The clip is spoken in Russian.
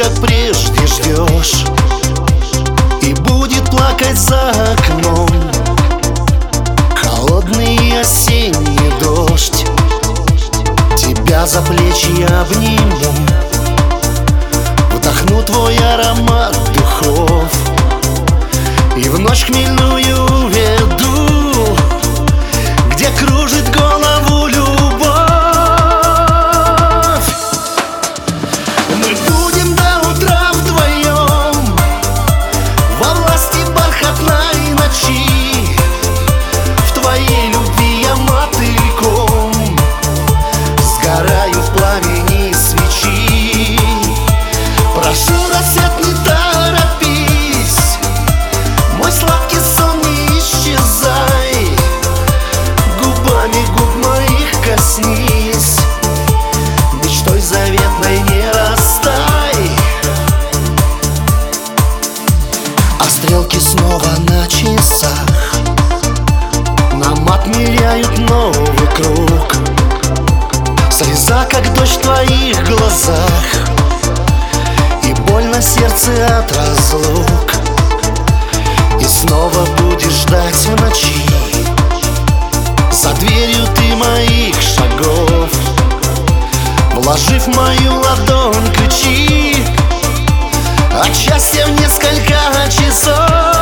прежде ждешь, и будет плакать за окном холодный осенний дождь. Тебя за плечи обниму, вдохну твой аромат духов и в ночь хмельную веду, где кружит голову любовь. Мы будем до утра вдвоем во власти бархатной ночи. В твоей любви я мотыльком сгораю в пламени свечи. Прошу, рассвет, не торопись, мой сладкий сон, не исчезай, губами губ моих коснись, мечтой заветной не расстай. А стрелки снова на часах нам отмеряют новый круг. Слеза, как дождь в твоих глазах, и больно сердце от разлук. И снова будешь ждать в ночи, за дверью ты моих шагов, вложив в мою ладонь ключи от счастья в несколько часов.